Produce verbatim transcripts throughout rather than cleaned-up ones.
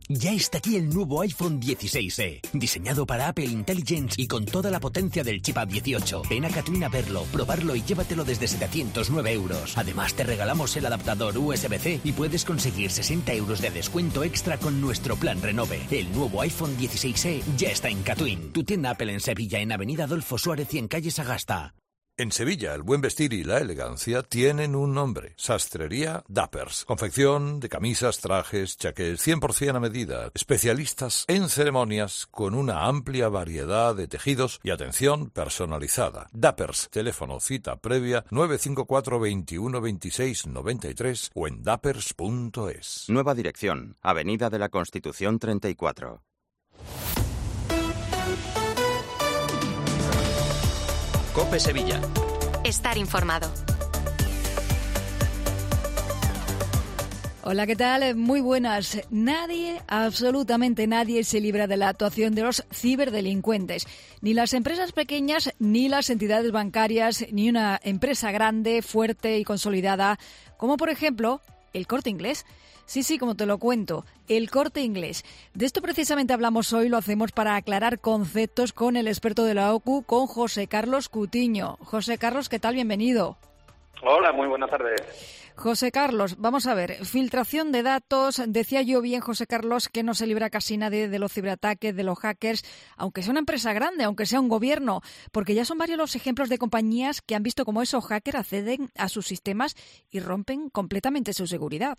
Ya está aquí el nuevo iPhone dieciséis e, diseñado para Apple Intelligence y con toda la potencia del chip A dieciocho. Ven a Catwin a verlo, probarlo y llévatelo desde setecientos nueve euros. Además te regalamos el adaptador U S B C y puedes conseguir sesenta euros de descuento extra con nuestro plan Renove. El nuevo iPhone dieciséis e ya está en Catwin, tu tienda Apple en Sevilla, en Avenida Adolfo Suárez y en calle Sagasta. En Sevilla, el buen vestir y la elegancia tienen un nombre. Sastrería Dappers. Confección de camisas, trajes, chaqués, cien por ciento a medida. Especialistas en ceremonias con una amplia variedad de tejidos y atención personalizada. Dappers. Teléfono cita previa nueve cinco cuatro, veintiuno, veintiséis, noventa y tres o en dappers punto es. Nueva dirección. Avenida de la Constitución treinta y cuatro. COPE Sevilla. Estar informado. Hola, ¿qué tal? Muy buenas. Nadie, absolutamente nadie, se libra de la actuación de los ciberdelincuentes. Ni las empresas pequeñas, ni las entidades bancarias, ni una empresa grande, fuerte y consolidada, como por ejemplo el Corte Inglés. Sí, sí, como te lo cuento, el Corte Inglés. De esto precisamente hablamos hoy, lo hacemos para aclarar conceptos con el experto de la O C U, con José Carlos Cutiño. José Carlos, ¿qué tal? Bienvenido. Hola, muy buenas tardes. José Carlos, vamos a ver, filtración de datos. Decía yo bien, José Carlos, que no se libra casi nadie de los ciberataques, de los hackers, aunque sea una empresa grande, aunque sea un gobierno, porque ya son varios los ejemplos de compañías que han visto cómo esos hackers acceden a sus sistemas y rompen completamente su seguridad.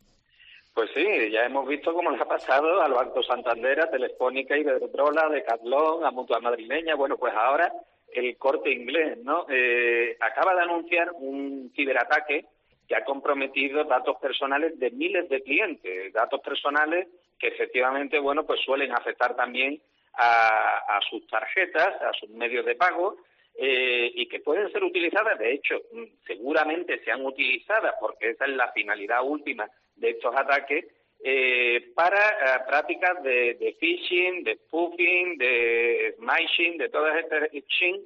Pues sí, ya hemos visto cómo les ha pasado al Banco Santander, a Telefónica, Iberdrola, a Decathlon, a Mutua Madrileña. Bueno, pues ahora el Corte Inglés, ¿no? Eh, acaba de anunciar un ciberataque que ha comprometido datos personales de miles de clientes, datos personales que efectivamente, bueno, pues suelen afectar también a, a sus tarjetas, a sus medios de pago, eh, y que pueden ser utilizadas, de hecho, seguramente sean utilizadas, porque esa es la finalidad última de estos ataques, eh, para eh, prácticas de, de phishing, de spoofing, de smishing, de todas estas phishing,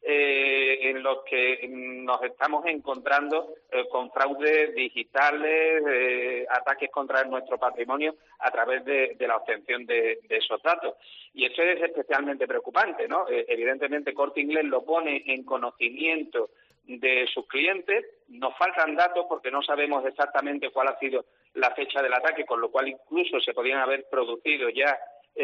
eh, en los que nos estamos encontrando eh, con fraudes digitales, eh, ataques contra nuestro patrimonio a través de, de la obtención de, de esos datos. Y esto es especialmente preocupante, ¿no? Eh, evidentemente, Corte Inglés lo pone en conocimiento de sus clientes. Nos faltan datos porque no sabemos exactamente cuál ha sido la fecha del ataque, con lo cual incluso se podían haber producido ya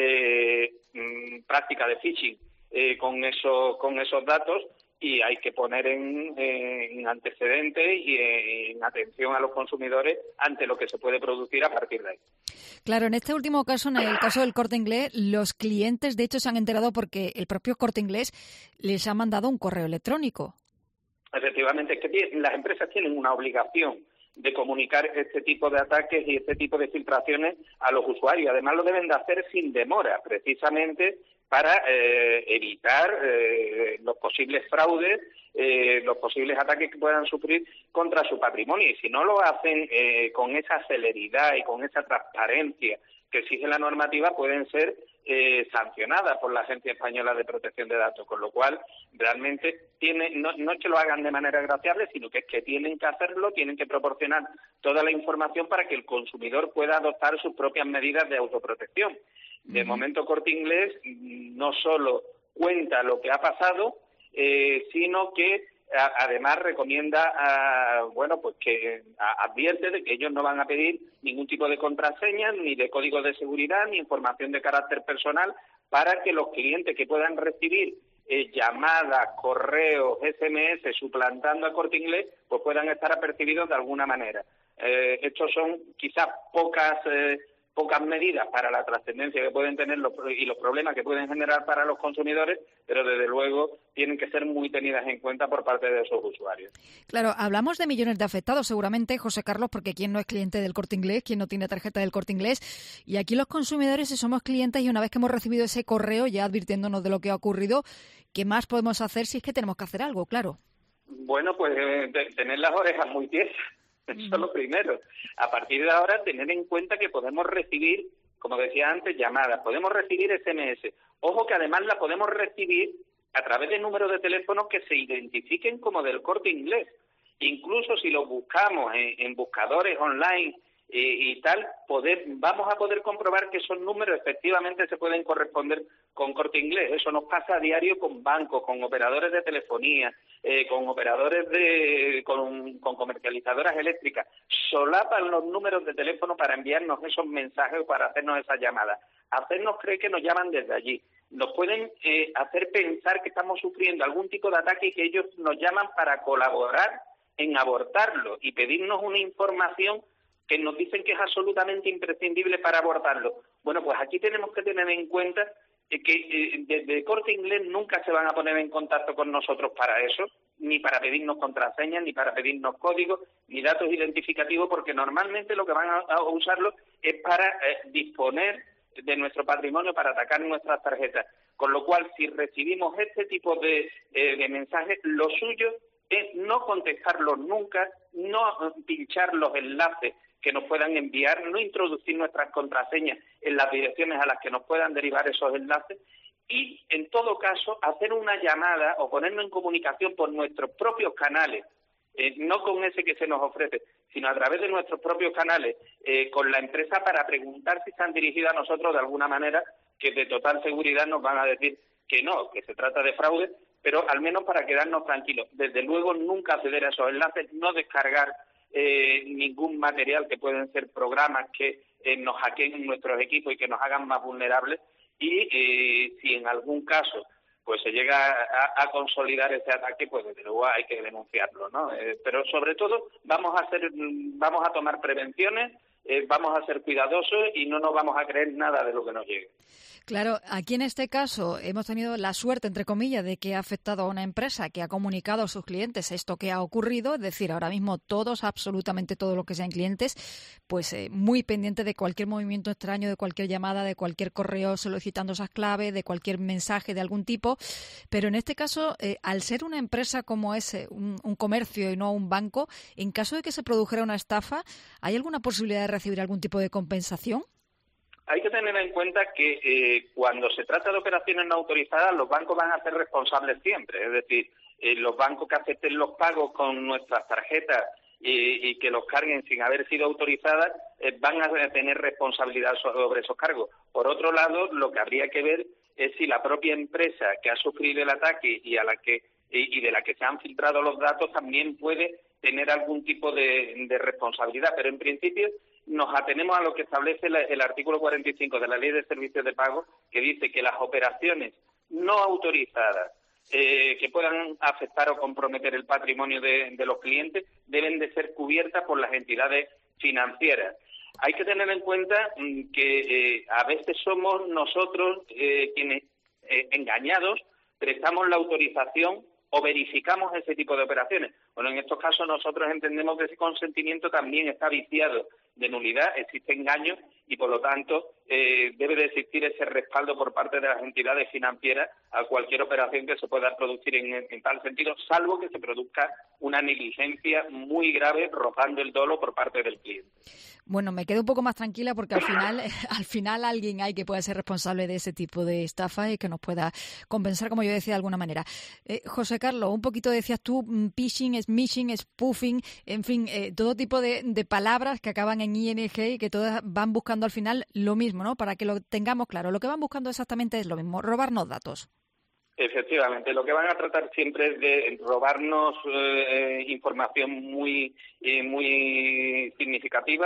eh, mmm, prácticas de phishing eh, con esos con esos datos, y hay que poner en, en antecedentes y en atención a los consumidores ante lo que se puede producir a partir de ahí. Claro, en este último caso, en el caso del Corte Inglés, los clientes de hecho se han enterado porque el propio Corte Inglés les ha mandado un correo electrónico. Efectivamente, es que las empresas tienen una obligación de comunicar este tipo de ataques y este tipo de filtraciones a los usuarios. Además, lo deben de hacer sin demora, precisamente para eh, evitar eh, los posibles fraudes, eh, los posibles ataques que puedan sufrir contra su patrimonio. Y si no lo hacen eh, con esa celeridad y con esa transparencia que exige la normativa, pueden ser eh, sancionadas por la Agencia Española de Protección de Datos, con lo cual realmente tiene, no, no es que lo hagan de manera agraciable, sino que es que tienen que hacerlo, tienen que proporcionar toda la información para que el consumidor pueda adoptar sus propias medidas de autoprotección. De momento, Corte Inglés no solo cuenta lo que ha pasado, eh, sino que a, además recomienda, a, bueno, pues que a, advierte de que ellos no van a pedir ningún tipo de contraseña, ni de código de seguridad, ni información de carácter personal, para que los clientes que puedan recibir eh, llamadas, correos, ese eme ese suplantando a Corte Inglés, pues puedan estar apercibidos de alguna manera. Eh, estos son quizás pocas eh, pocas medidas para la trascendencia que pueden tener los, y los problemas que pueden generar para los consumidores, pero desde luego tienen que ser muy tenidas en cuenta por parte de esos usuarios. Claro, hablamos de millones de afectados seguramente, José Carlos, porque ¿quién no es cliente del Corte Inglés? ¿Quién no tiene tarjeta del Corte Inglés? Y aquí los consumidores, si somos clientes y una vez que hemos recibido ese correo ya advirtiéndonos de lo que ha ocurrido, ¿qué más podemos hacer si es que tenemos que hacer algo? Claro. Bueno, pues eh, de, tener las orejas muy tiesas. Eso es lo primero. A partir de ahora, tener en cuenta que podemos recibir, como decía antes, llamadas, podemos recibir ese eme ese. Ojo que además la podemos recibir a través de números de teléfono que se identifiquen como del Corte Inglés. Incluso si los buscamos en, en buscadores online y, y tal, poder vamos a poder comprobar que esos números efectivamente se pueden corresponder con Corte Inglés. Eso nos pasa a diario con bancos, con operadores de telefonía, eh, con operadores de con, con comercializadoras eléctricas. Solapan los números de teléfono para enviarnos esos mensajes o para hacernos esas llamadas. Hacernos creer que nos llaman desde allí. Nos pueden eh, hacer pensar que estamos sufriendo algún tipo de ataque y que ellos nos llaman para colaborar en abortarlo y pedirnos una información que nos dicen que es absolutamente imprescindible para abortarlo. Bueno, pues aquí tenemos que tener en cuenta que eh, desde Corte Inglés nunca se van a poner en contacto con nosotros para eso, ni para pedirnos contraseñas, ni para pedirnos códigos, ni datos identificativos, porque normalmente lo que van a, a usarlo es para eh, disponer de nuestro patrimonio, para atacar nuestras tarjetas. Con lo cual, si recibimos este tipo de, eh, de mensajes, lo suyo es no contestarlos nunca, no pinchar los enlaces que nos puedan enviar, no introducir nuestras contraseñas en las direcciones a las que nos puedan derivar esos enlaces y, en todo caso, hacer una llamada o ponernos en comunicación por nuestros propios canales, eh, no con ese que se nos ofrece, sino a través de nuestros propios canales eh, con la empresa para preguntar si están dirigidas a nosotros de alguna manera, que de total seguridad nos van a decir que no, que se trata de fraude, pero al menos para quedarnos tranquilos. Desde luego, nunca acceder a esos enlaces, no descargar Eh, ningún material que pueden ser programas que eh, nos hackeen nuestros equipos y que nos hagan más vulnerables y eh, si en algún caso pues se llega a, a consolidar ese ataque, pues desde luego hay que denunciarlo, ¿no? Eh, pero sobre todo vamos a hacer, vamos a tomar prevenciones, eh, vamos a ser cuidadosos y no nos vamos a creer nada de lo que nos llegue. Claro, aquí en este caso hemos tenido la suerte, entre comillas, de que ha afectado a una empresa que ha comunicado a sus clientes esto que ha ocurrido, es decir, ahora mismo todos, absolutamente todos los que sean clientes, pues eh, muy pendiente de cualquier movimiento extraño, de cualquier llamada, de cualquier correo solicitando esas claves, de cualquier mensaje de algún tipo, pero en este caso, eh, al ser una empresa como es eh, un, un comercio y no un banco, en caso de que se produjera una estafa, ¿hay alguna posibilidad de recibir algún tipo de compensación? Hay que tener en cuenta que eh, cuando se trata de operaciones no autorizadas, los bancos van a ser responsables siempre. Es decir, eh, los bancos que acepten los pagos con nuestras tarjetas y, y que los carguen sin haber sido autorizadas, eh, van a tener responsabilidad sobre esos cargos. Por otro lado, lo que habría que ver es si la propia empresa que ha sufrido el ataque y a la que y, y de la que se han filtrado los datos también puede tener algún tipo de, de responsabilidad. Pero en principio nos atenemos a lo que establece la, el artículo cuarenta y cinco de la Ley de Servicios de Pago, que dice que las operaciones no autorizadas eh, que puedan afectar o comprometer el patrimonio de, de los clientes deben de ser cubiertas por las entidades financieras. Hay que tener en cuenta mm, que eh, a veces somos nosotros eh, quienes, eh, engañados, prestamos la autorización o verificamos ese tipo de operaciones. Bueno, en estos casos nosotros entendemos que ese consentimiento también está viciado de nulidad, existe engaño y, por lo tanto, eh, debe de existir ese respaldo por parte de las entidades financieras a cualquier operación que se pueda producir en, en tal sentido, salvo que se produzca una negligencia muy grave rozando el dolo por parte del cliente. Bueno, me quedo un poco más tranquila porque al final al final alguien hay que pueda ser responsable de ese tipo de estafa y que nos pueda compensar, como yo decía, de alguna manera. Eh, José Carlos, un poquito decías tú, phishing, smishing, spoofing, en fin, eh, todo tipo de, de palabras que acaban en I N G y que todas van buscando al final lo mismo, ¿no? Para que lo tengamos claro, lo que van buscando exactamente es lo mismo, robarnos datos. Efectivamente, lo que van a tratar siempre es de robarnos eh, información muy eh, muy significativa,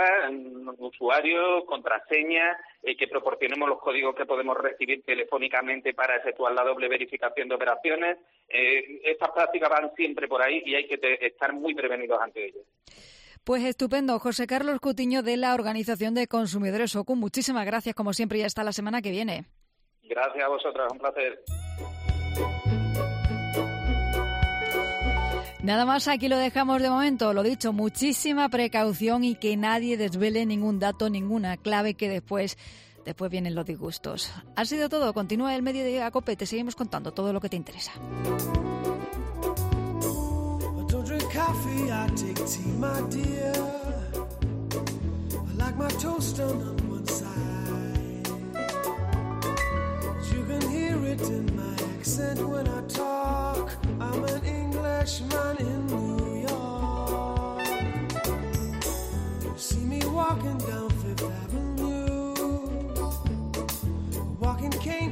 usuarios, contraseñas, eh, que proporcionemos los códigos que podemos recibir telefónicamente para efectuar la doble verificación de operaciones. Eh, estas prácticas van siempre por ahí y hay que te, estar muy prevenidos ante ellas. Pues estupendo. José Carlos Cutiño, de la Organización de Consumidores O C U. Muchísimas gracias, como siempre, y hasta la semana que viene. Gracias a vosotras, un placer. Nada más, aquí lo dejamos de momento. Lo dicho, muchísima precaución y que nadie desvele ningún dato, ninguna clave, que después después vienen los disgustos. Ha sido todo. Continúa el Mediodía Cope. Te seguimos contando todo lo que te interesa. When I talk, I'm an Englishman in New York. You see me walking walking cane